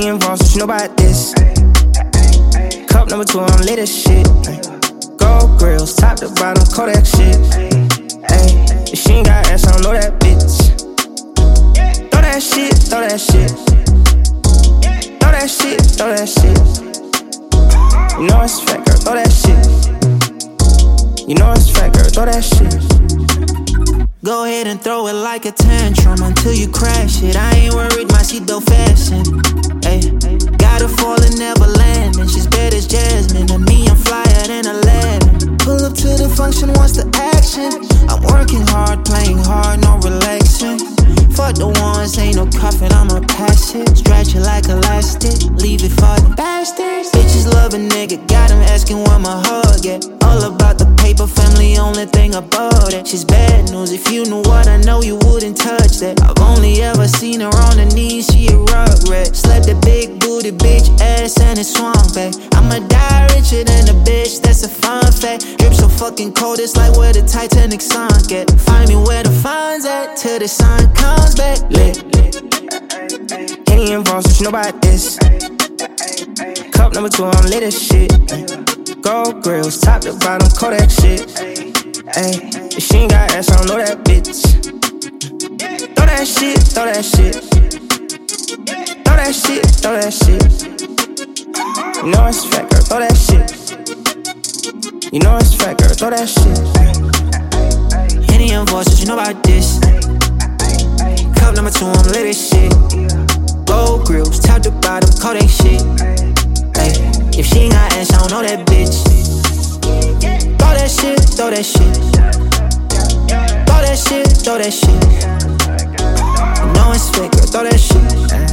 Henny and Voss, what you know about this? Cup number 2, I'm lit as shit. Gold grills, top to bottom, Kodak shit. Ay, if she ain't got ass, I don't know that bitch. Throw that shit, throw that shit. Throw that shit, throw that shit. You know it's fat, girl, throw that shit. You know it's fat, girl, throw that shit. Go ahead and throw it like a tantrum until you crash it. I ain't worried, my seat though fashion. Ay, got her falling, never landing. She's bad as Jasmine, and me, I'm flyer than Aladdin. Pull up to the function, wants the action. I'm working hard, playing hard, no relaxing. Fuck the ones, ain't no cuffin', I'ma pass it. Stretch it like elastic, leave it for the bastards. Bitches love a nigga, got him asking where my hug at. All about the paper, family, only thing above that. She's bad news, if you knew what I know, you wouldn't touch that. I've only ever seen her on her knees, she a rugrat. Slept a big booty bitch ass and it swung back. I'ma die richer than a bitch, that's a fun fact. Drip so fucking cold, it's like where the Titanic sunk at. Find me where the fun's at, till the sun comes back. Lit. Henny and Voss, what you know about this? Cup number 2, I'm lit as shit. Gold grills, top to bottom, Kodak shit. Ay, if she ain't got ass, I don't know that bitch. Throw that shit, throw that shit. Throw that shit, throw that shit. You know it's fat, girl, throw that shit. You know it's fat, girl, throw that shit. Henny and Voss, what you know about this? Cup number 2, I'm lit as shit. Gold grills, top to bottom, Kodak shit. Ay, if she ain't got ass, I don't know that bitch. Throw that shit, throw that shit. Throw that shit, throw that shit. You know it's fake, girl, throw that shit.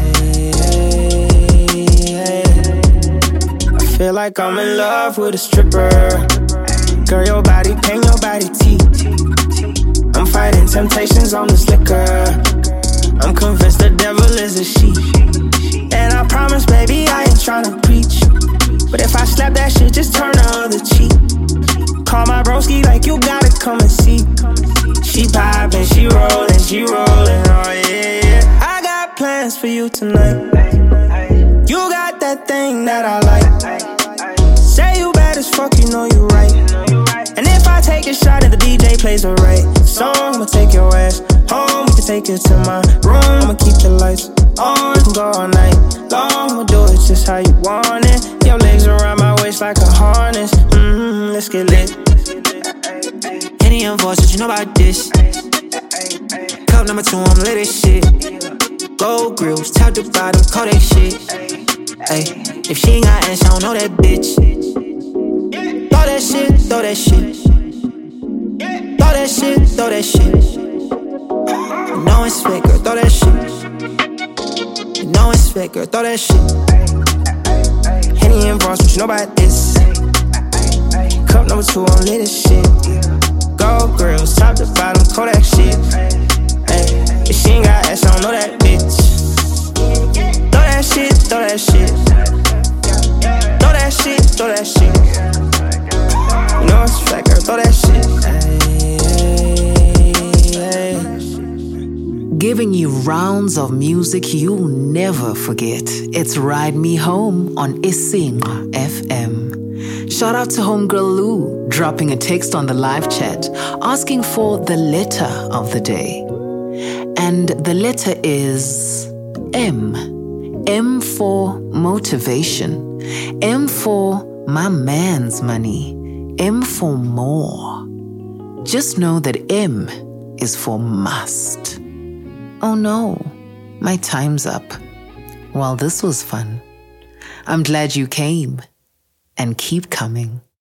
I feel like I'm in love with a stripper. Girl, your body pain, your body teeth. I'm fighting temptations on this liquor. I'm convinced the devil is a she. And I promise, baby, I ain't tryna preach. But if I slap that shit, just turn the other cheek. Call my broski like you gotta come and see. She poppin', she rollin', oh yeah. I got plans for you tonight. You got that thing that I like. Say you bad as fuck, you know you right. And if I take a shot and the DJ plays the right song, I'ma take your ass home. We can take it to my room. I'ma keep the lights on, we can go all night long. I'ma do it just how you want it. Your legs around my waist like a harness. Let's get lit. Henny and Voss, what you know about this? Cup number 2, I'm lit as shit. Gold grills, top to bottom, Kodak shit. Ay, if she ain't got ass, I don't know that bitch. Throw that shit, throw that shit. Throw that shit, throw that shit. You know it's fake, girl, throw that shit. You know it's fake, girl, throw that shit. Henny and Voss, what you know about this? Cup number 2, I'm lit as shit. Gold grills, top to bottom, Kodak shit. Ay, if she ain't got ass, I don't know that bitch. Throw that shit, throw that shit. Throw that shit, throw that shit. You know it's fat, girl, throw that shit. Giving you rounds of music you'll never forget. It's Ride Me Home on Isinga FM. Shout out to homegirl Lou, dropping a text on the live chat, asking for the letter of the day. And the letter is M. M for motivation. M for my man's money. M for more. Just know that M is for must. Oh no, my time's up. Well, this was fun. I'm glad you came, and keep coming.